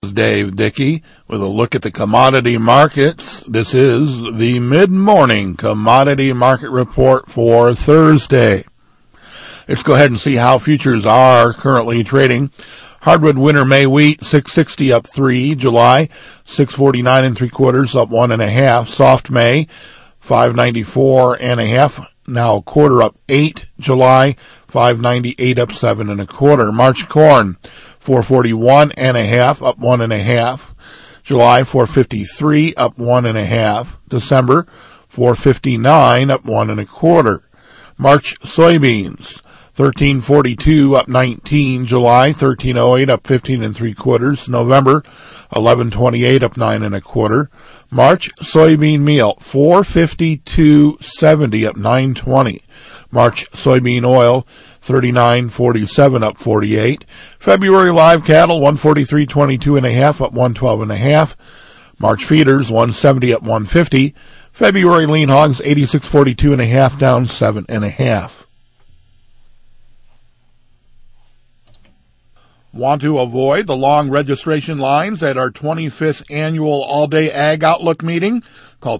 Dave Dickey with a look at the commodity markets. This is the mid-morning commodity market report for Thursday. Let's go ahead and see how futures are currently trading. Hardwood winter May wheat, 660 up 3. July, 649 3/4 up 1.5. Soft May, 594 1/2. Now quarter up 8. July, 598 up 7 1/4. March corn, 441 1/2 up 1.5. July, 453 up 1.5. December, 459 up 1 1/4. March soybeans, 1342 up 19. July, 1308 up 15 3/4. November, 1128 up 9 1/4. March soybean meal, 452.70 up 9.20. March soybean oil, 39.47 up 48. February live cattle, 143.22 1/2 up 112 1/2. March feeders, 170 up 150. February lean hogs, 86.42 1/2 down 7 1/2. Want to avoid the long registration lines at our 25th annual all-day Ag Outlook meeting? Call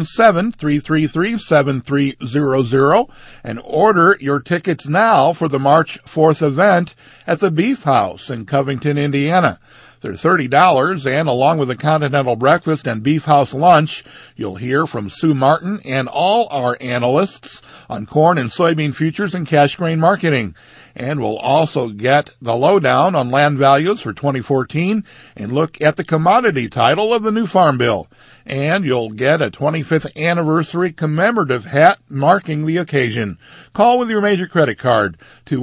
217-333-7300 and order your tickets now for the March 4th event at the Beef House in Covington, Indiana. They're $30, and along with a continental breakfast and Beef House lunch, you'll hear from Sue Martin and all our analysts on corn and soybean futures and cash grain marketing. And we'll also get the lowdown on land values for 2014 and look at the commodity title of the new Farm Bill. And you'll get a 25th anniversary commemorative hat marking the occasion. Call with your major credit card,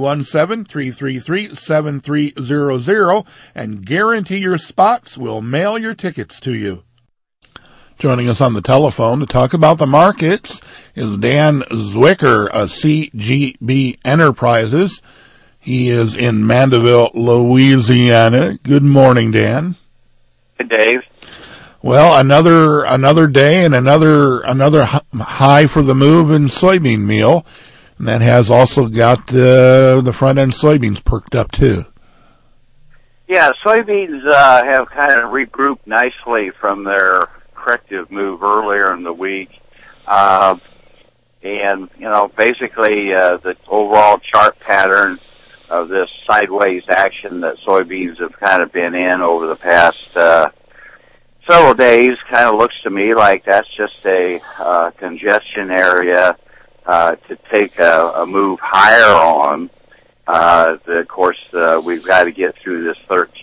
217-333-7300, and guarantee your spots. We'll mail your tickets to you. Joining us on the telephone to talk about the markets is Dan Zwicker of CGB Enterprises. He is in Mandeville, Louisiana. Good morning, Dan. Hey, Dave. Well, another day and another high for the move in soybean meal, and that has also got the front end soybeans perked up too. Yeah, soybeans have kind of regrouped nicely from their corrective move earlier in the week, and basically the overall chart pattern of this sideways action that soybeans have kind of been in over the past several days kind of looks to me like that's just a congestion area to take a move higher on. Of course, we've got to get through this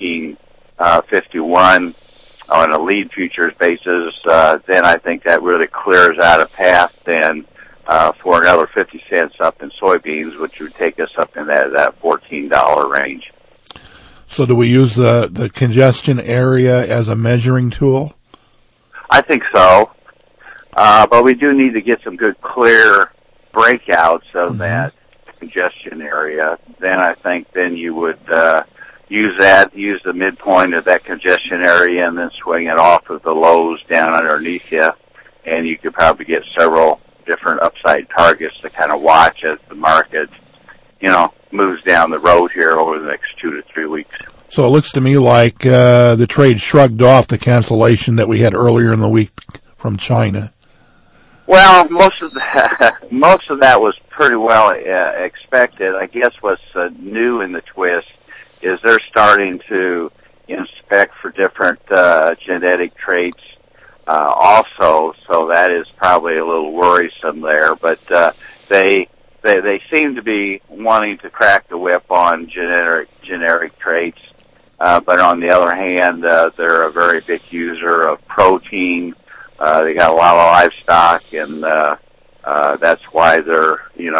1351 on a lead futures basis. Then I think that really clears out a path then for another 50 cents up in soybeans, which would take us up in that $14 range. So do we use the congestion area as a measuring tool? I think so. But we do need to get some good clear breakouts of that congestion area. Then I think you would use the midpoint of that congestion area and then swing it off of the lows down underneath you. And you could probably get several different upside targets to kind of watch as the market, moves down the road here over the next 2 to 3 weeks. So it looks to me like the trade shrugged off the cancellation that we had earlier in the week from China. Well, most of that was pretty well expected. I guess what's new in the twist is they're starting to inspect for different genetic traits also, so that is probably a little worrisome there. But they seem to be wanting to crack the whip on generic traits. But on the other hand, they're a very big user of protein. They got a lot of livestock, and that's why they're,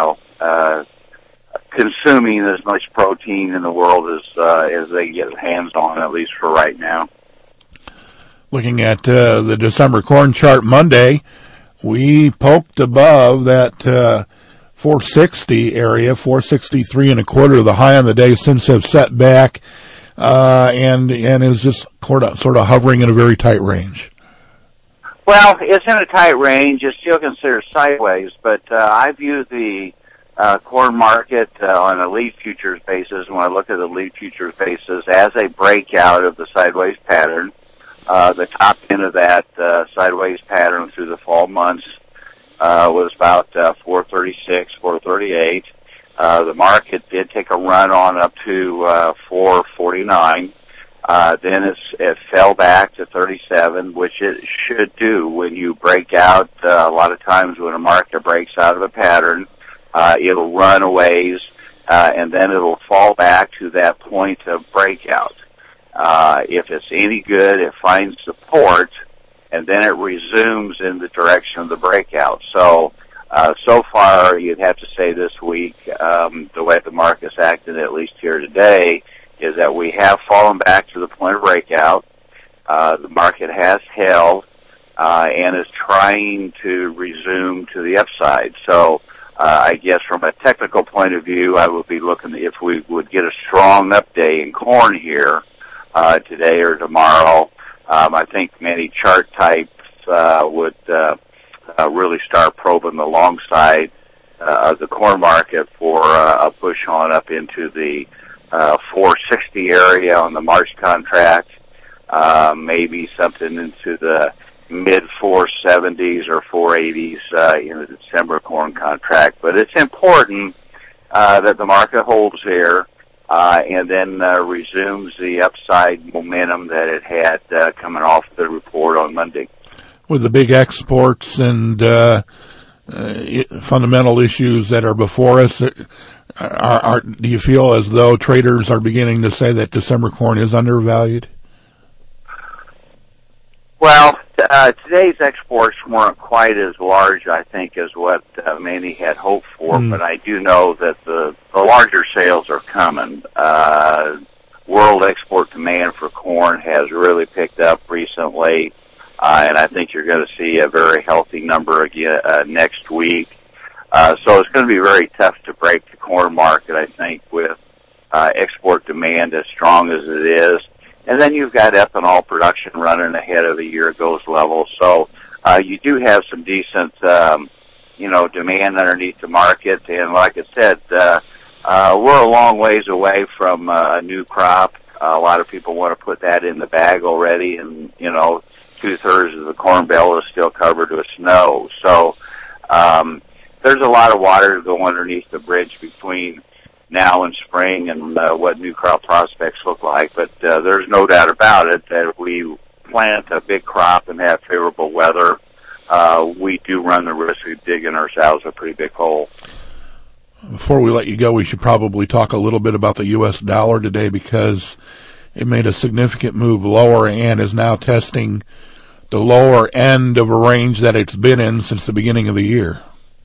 consuming as much protein in the world as they get hands on, at least for right now. Looking at the December corn chart Monday, we poked above that 460 area, 463 1/4, the high on the day since have set back, and is just sort of hovering in a very tight range. Well, it's in a tight range. It's still considered sideways, but I view the corn market on a lead futures basis, when I look at the lead futures basis as a breakout of the sideways pattern, the top end of that sideways pattern through the fall months was about 436, 438. The market did take a run on up to 449. Then it fell back to 37, which it should do when you break out. A lot of times when a market breaks out of a pattern, it'll run a ways, and then it'll fall back to that point of breakout. If it's any good, it finds support, and then it resumes in the direction of the breakout. So far, you'd have to say this week, the way the market's acted, at least here today, is that we have fallen back to the point of breakout. The market has held, and is trying to resume to the upside. So, I guess from a technical point of view, I would be looking if we would get a strong update in corn here, today or tomorrow. I think many chart types, would, really start probing the long side, of the corn market for, a push on up into the, 460 area on the March contract, maybe something into the mid 470s or 480s in the December corn contract. But it's important that the market holds here and then resumes the upside momentum that it had coming off the report on Monday. With the big exports and fundamental issues that are before us, do you feel as though traders are beginning to say that December corn is undervalued? Well, today's exports weren't quite as large, I think, as what many had hoped for, but I do know that the larger sales are coming. World export demand for corn has really picked up recently, and I think you're going to see a very healthy number again next week. So it's going to be very tough to break the corn market, I think, with export demand as strong as it is. And then you've got ethanol production running ahead of a year ago's level. So you do have some decent, demand underneath the market. And like I said, we're a long ways away from a new crop. A lot of people want to put that in the bag already. And, 2/3 of the Corn Belt is still covered with snow. So there's a lot of water to go underneath the bridge between now and spring and what new crop prospects look like. But there's no doubt about it that if we plant a big crop and have favorable weather, we do run the risk of digging ourselves a pretty big hole. Before we let you go, we should probably talk a little bit about the U.S. dollar today, because it made a significant move lower and is now testing the lower end of a range that it's been in since the beginning of the year.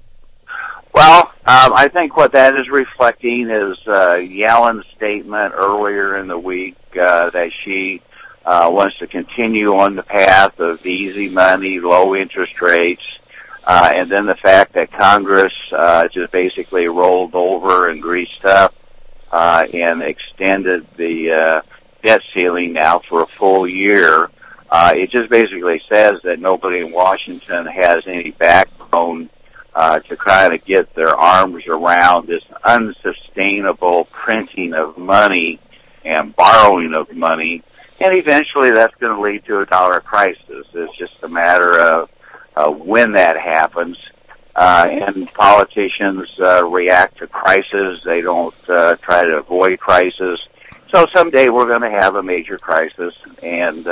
Well, I think what that is reflecting is Yellen's statement earlier in the week that she wants to continue on the path of easy money, low interest rates, and then the fact that Congress just basically rolled over and greased up and extended the debt ceiling now for a full year. It just basically says that nobody in Washington has any backbone to kind of get their arms around this unsustainable printing of money and borrowing of money, and eventually that's going to lead to a dollar crisis. It's just a matter of when that happens, and politicians react to crisis. They don't try to avoid crisis. So someday we're going to have a major crisis, and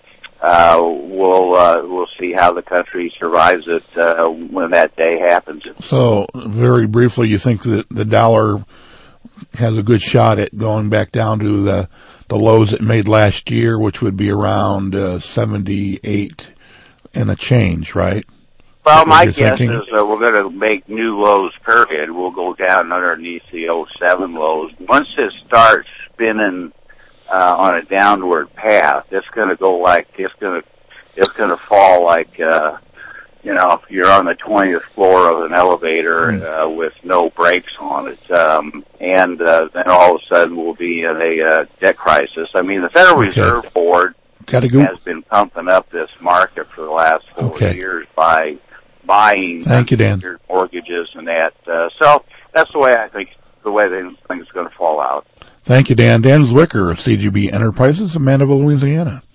we'll see how the country survives it when that day happens. So, very briefly, you think that the dollar has a good shot at going back down to the lows it made last year, which would be around 78 and a change, right? Well, my guess is we're going to make new lows, period. We'll go down underneath the 07 lows. Once it starts spinning on a downward path, it's going to go like it's going to fall like if you're on the 20th floor of an elevator with no brakes on it, and then all of a sudden we'll be in a debt crisis. I mean, the Federal Reserve Board has been pumping up this market for the last 4 years by buying Thank you, Dan. mortgages and that. So that's the way I think the thing's going to fall out. Thank you, Dan. Dan Zwicker of CGB Enterprises in Mandeville, Louisiana.